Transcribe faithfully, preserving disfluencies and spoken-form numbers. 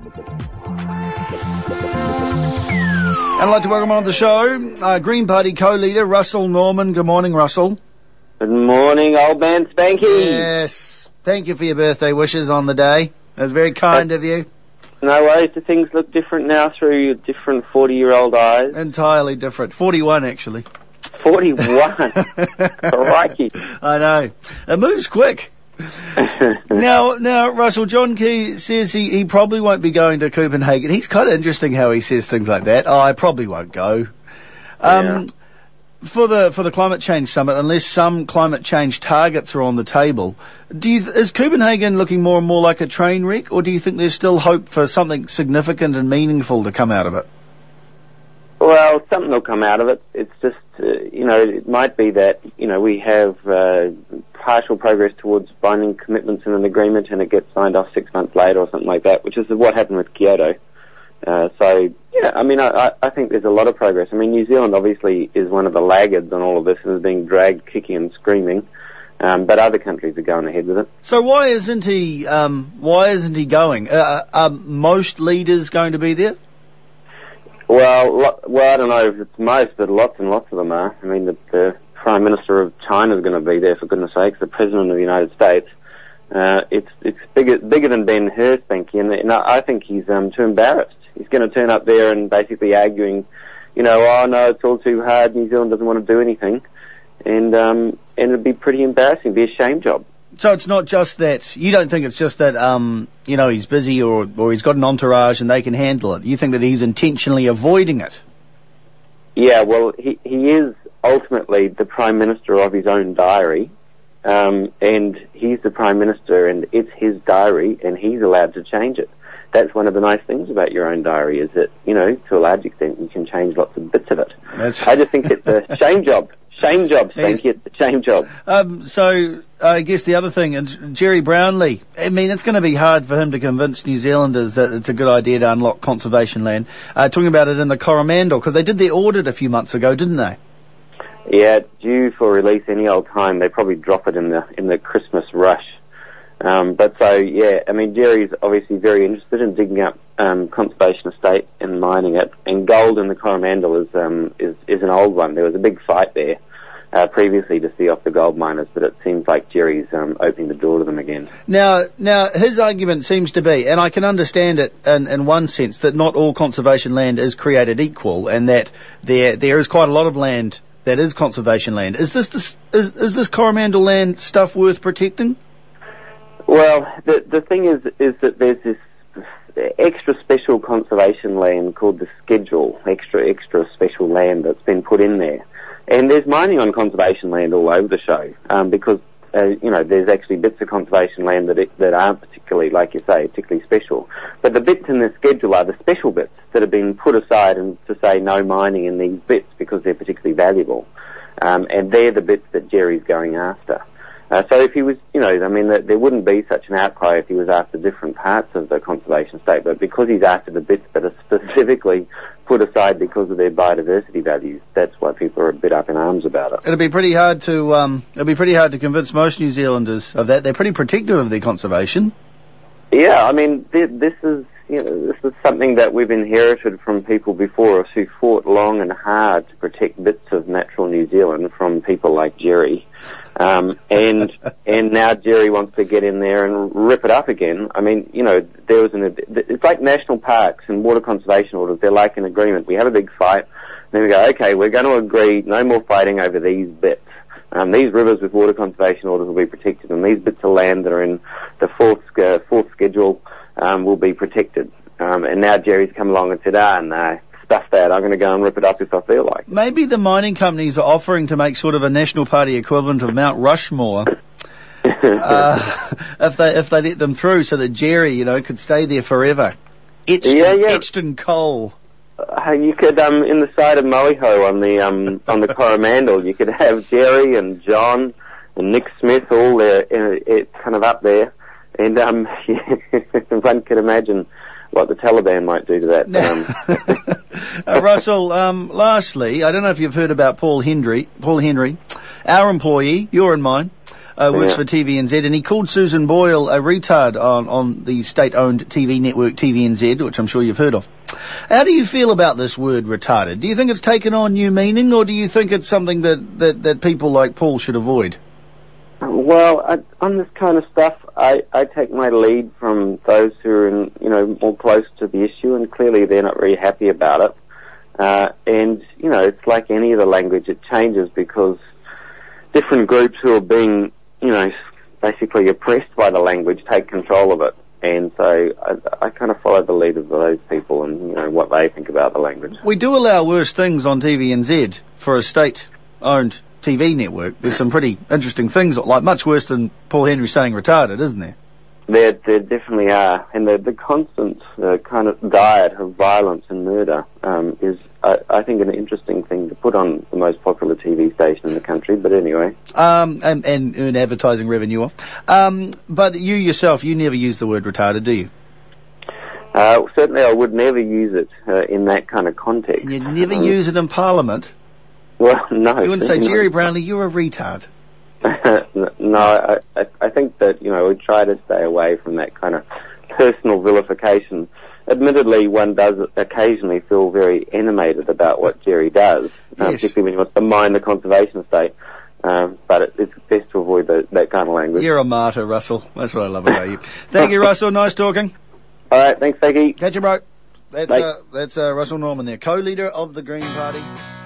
And I'd like to welcome on the show uh, Green Party co-leader Russell Norman. Good morning, Russell. Good morning, old man Spanky. Yes. Thank you for your birthday wishes on the day. That was very kind uh, of you. No worries. Do things look different now through your different forty-year-old eyes? Entirely different. forty-one, actually. forty-one? Crikey. I know. It moves quick. now, now, Russell, John Key says he, he probably won't be going to Copenhagen. He's kind of interesting how he says things like that. Oh, I probably won't go. Um, yeah. For the for the climate change summit, unless some climate change targets are on the table, do you, is Copenhagen looking more and more like a train wreck, or do you think there's still hope for something significant and meaningful to come out of it? Well, something will come out of it. It's just, uh, you know, it might be that, you know, we have uh, partial progress towards binding commitments in an agreement and it gets signed off six months later or something like that, which is what happened with Kyoto. Uh, so, yeah, I mean, I, I think there's a lot of progress. I mean, New Zealand obviously is one of the laggards on all of this and is being dragged kicking and screaming, um, but other countries are going ahead with it. So why isn't he, um, why isn't he going? Uh, are most leaders going to be there? Well, lo- well, I don't know if it's most, but lots and lots of them are. I mean, the, the Prime Minister of China is going to be there, for goodness sakes, the President of the United States. Uh, it's it's bigger bigger than Ben Hur, Spanky, and, and I think he's um, too embarrassed. He's going to turn up there and basically arguing, you know, oh no, it's all too hard, New Zealand doesn't want to do anything, and um, and it'd be pretty embarrassing, it'd be a shame job. So it's not just that, you don't think it's just that, um, you know, he's busy or, or he's got an entourage and they can handle it. You think that he's intentionally avoiding it? Yeah, well, he, he is ultimately the Prime Minister of his own diary, um, and he's the Prime Minister and it's his diary and he's allowed to change it. That's one of the nice things about your own diary is that, you know, to a large extent you can change lots of bits of it. That's I just think it's a shame job. Shame job, thank you. It's a shame job. Um, so, I guess the other thing, and Jerry Brownlee, I mean, it's going to be hard for him to convince New Zealanders that it's a good idea to unlock conservation land. Uh, talking about it in the Coromandel, because they did their audit a few months ago, didn't they? Yeah, it's due for release any old time. They probably drop it in the in the Christmas rush. Um, but so, yeah, I mean, Jerry's obviously very interested in digging up um, conservation estate and mining it. And gold in the Coromandel is um, is is an old one. There was a big fight there uh, previously to see off the gold miners, but it seems like Jerry's um, opening the door to them again. Now, now his argument seems to be, and I can understand it in, in one sense, that not all conservation land is created equal, and that there there is quite a lot of land that is conservation land. Is this this is, is this Coromandel land stuff worth protecting? Well, the the thing is is that there's this extra special conservation land called the Schedule, extra extra special land that's been put in there, and there's mining on conservation land all over the show um, because uh, you know there's actually bits of conservation land that it, that aren't particularly, like you say, particularly special, but the bits in the Schedule are the special bits that have been put aside and to say no mining in these bits because they're particularly valuable, um, and they're the bits that Jerry's going after. Uh, so if he was, you know, I mean, there wouldn't be such an outcry if he was after different parts of the conservation state, but because he's after the bits that are specifically put aside because of their biodiversity values, that's why people are a bit up in arms about it. It'll be pretty hard to, um, it'll be pretty hard to convince most New Zealanders of that. They're pretty protective of their conservation. Yeah, I mean, th- this is, you know, this is something that we've inherited from people before us who fought long and hard to protect bits of natural New Zealand from people like Jerry. Um, and and now Jerry wants to get in there and rip it up again. I mean, you know, there was an, it's like national parks and water conservation orders. They're like an agreement. We have a big fight, and then we go, okay, we're going to agree no more fighting over these bits. Um, these rivers with water conservation orders will be protected, and these bits of land that are in the fourth uh, fourth schedule um, will be protected. Um, and now Jerry's come along and said, ah, no, stuff that. I'm going to go and rip it up if I feel like. Maybe the mining companies are offering to make sort of a National Party equivalent of Mount Rushmore uh, if they if they let them through, so that Jerry, you know, could stay there forever, etched, yeah, in, yeah. etched in coal. Uh, you could, um, in the side of Moeho on the um, on the Coromandel, you could have Jerry and John and Nick Smith all there, uh, uh, kind of up there, and um, one could imagine what the Taliban might do to that. Um. uh, Russell, um, lastly, I don't know if you've heard about Paul Henry, Paul Henry, our employee, your and mine. uh, works Yeah. for T V N Z, and he called Susan Boyle a retard on, on the state-owned T V network T V N Z, which I'm sure you've heard of. How do you feel about this word retarded? Do you think it's taken on new meaning, or do you think it's something that, that, that people like Paul should avoid? Well, I, on this kind of stuff, I, I take my lead from those who are, in, you know, more close to the issue, and clearly they're not very happy about it. Uh, and, you know, it's like any other language, it changes because different groups who are being, you know, basically oppressed by the language take control of it. And so I, I kind of follow the lead of those people and, you know, what they think about the language. We do allow worse things on T V N Z for a state-owned T V network. There's some pretty interesting things, like much worse than Paul Henry saying retarded, isn't there? There, there definitely are. And the, the constant uh, kind of diet of violence and murder um, is, I, I think, an interesting thing to put on the most popular T V station in the country. But anyway. Um, and, and earn advertising revenue off. Um, but you yourself, you never use the word retarded, do you? Uh, certainly I would never use it uh, in that kind of context. And you'd never um, use it in Parliament? Well, no. You wouldn't say, no. Jerry Brownlee, you're a retard. No, I, I, I think that, you know, we try to stay away from that kind of personal vilification. Admittedly, one does occasionally feel very animated about what Jerry does, uh, Yes. particularly when he wants to mine the conservation estate. Um, but it, it's best to avoid the, that kind of language. You're a martyr, Russell. That's what I love about you. Thank you, Russell. Nice talking. All right, thanks, Becky. Catch you, bro. That's, Bye. uh, that's uh, Russell Norman there, co-leader of the Green Party.